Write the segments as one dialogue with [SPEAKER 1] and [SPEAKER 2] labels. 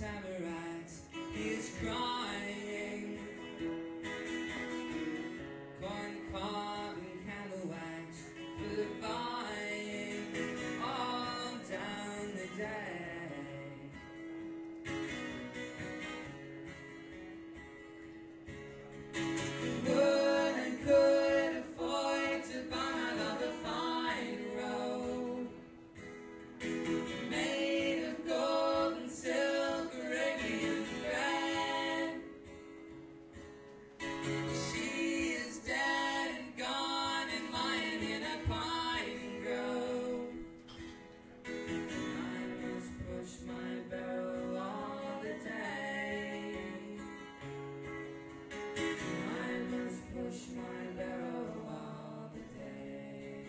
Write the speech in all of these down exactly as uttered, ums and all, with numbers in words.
[SPEAKER 1] tamarack is crying. Corn cob and camel wax for the buying all down the day. Would and could afford to buy my love a fine robe made of gold and silk, Arabian thread. She is dead and gone and lying in a pine grove. I must push my barrow all the day. I must push my barrow all the day.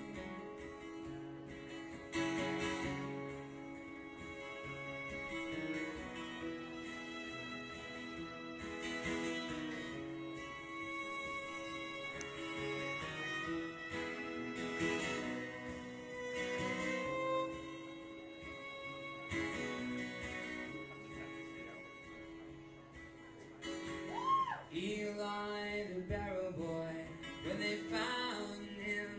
[SPEAKER 1] Eli the barrow boy, when they found him,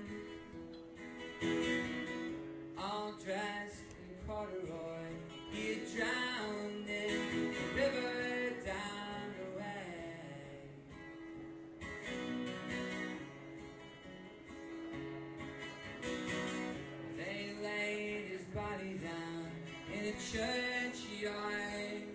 [SPEAKER 1] all dressed in corduroy, he had drowned in the river down the way. They laid his body down in a churchyard,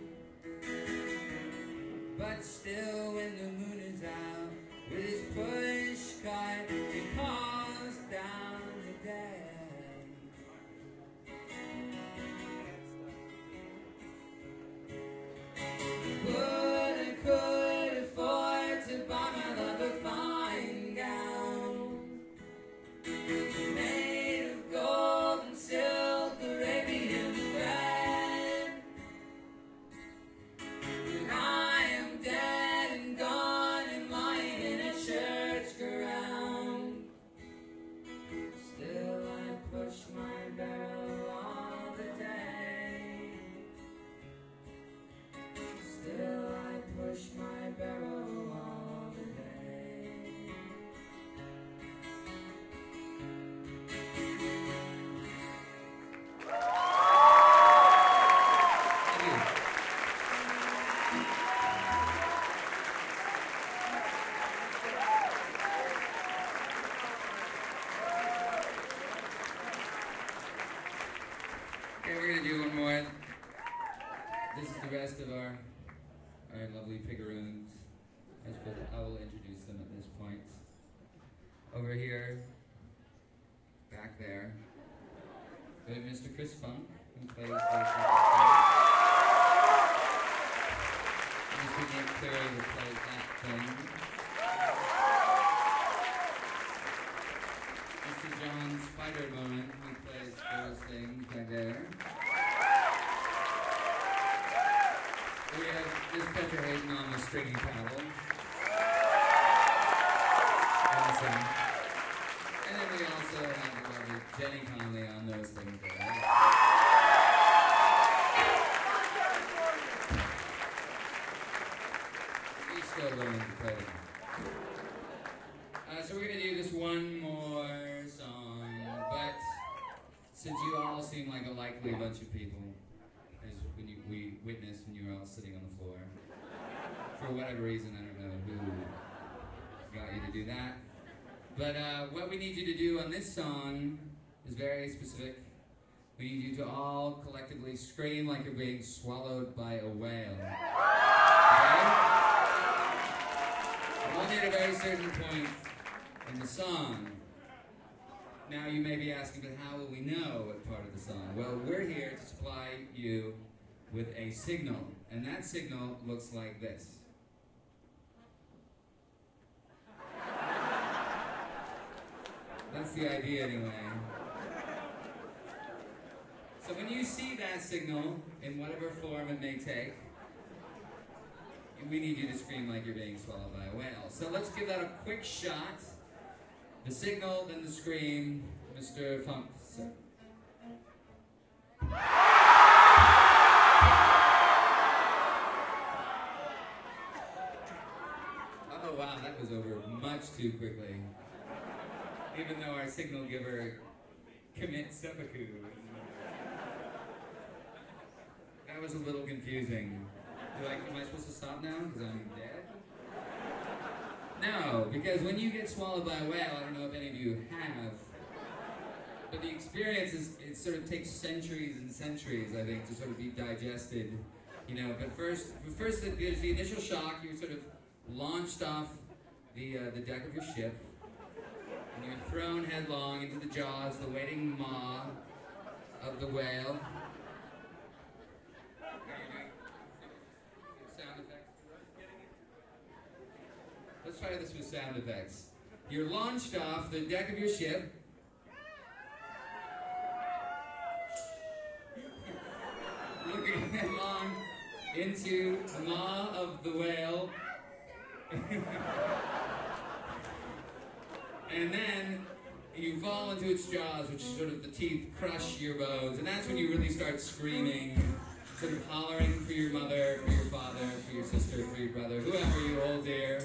[SPEAKER 1] but still when the moon is out with his push cart, he calls down the day. Would and could afford to buy my love a fine gown made of gold and silk, Arabian thread. And I am dead and gone and lying in a church ground. Still I push my barrow all the day. Still I push my barrow all the day. Thank you. Okay, we're gonna do one more. This is the rest of our our lovely pigaroons. I suppose I will introduce them at this point. Over here, back there, we have Mister Chris Funk, who plays the Mister Nick Cleary, who plays that thing. Mister John Spider-Bone, who plays those things right there. We have Miss Petra Hayden on the stringy paddle. Awesome. And then we also have the lovely Jenny Conley on those things there. He's still learning to play. Uh, so we're going to do this one more song, but since you all seem like a likely bunch of people, as when you, we witnessed when you were all sitting on the floor, for whatever reason, I don't know who got you to do that. But uh, what we need you to do on this song is very specific. We need you to all collectively scream like you're being swallowed by a whale. Okay? Only at a very certain point in the song. Now you may be asking, but how will we know what part of the song? Well, we're here to supply you with a signal, and that signal looks like this. That's the idea anyway. So when you see that signal, in whatever form it may take, we need you to scream like you're being swallowed by a whale. So let's give that a quick shot. The signal, then the scream. Mister Funk, sir. wow, that was over much too quickly. Even though our signal giver commits seppuku. That was a little confusing. Like, am I supposed to stop now because I'm dead? No, because when you get swallowed by a whale, I don't know if any of you have, but the experience is, it sort of takes centuries and centuries, I think, to sort of be digested, you know, but first, first there's the initial shock. You're sort of launched off the, uh, the deck of your ship, and you're thrown headlong into the jaws, the waiting maw of the whale. Sound effects? Let's try this with sound effects. You're launched off the deck of your ship. Looking headlong into the maw of the whale. And then you fall into its jaws, which sort of the teeth crush your bones, and that's when you really start screaming, sort of hollering for your mother, for your father, for your sister, for your brother, whoever you hold dear.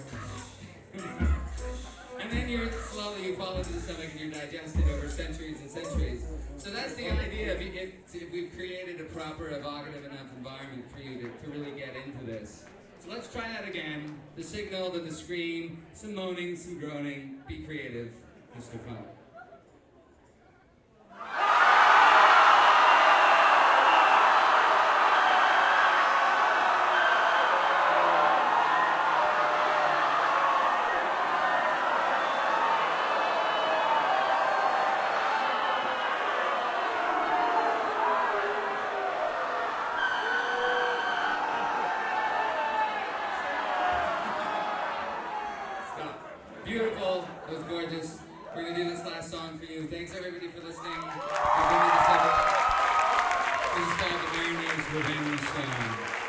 [SPEAKER 1] And then you're slowly, you fall into the stomach and you're digested over centuries and centuries. So that's the idea. If, you, if, if we've created a proper, evocative enough environment for you to, to really get into this. So let's try that again. The signal, then the scream, some moaning, some groaning. Be creative, Mister Funk. Beautiful. That was gorgeous. We're going to do this last song for you. Thanks, everybody, for listening. We've been to the This is called The Mariner's Revenge Song.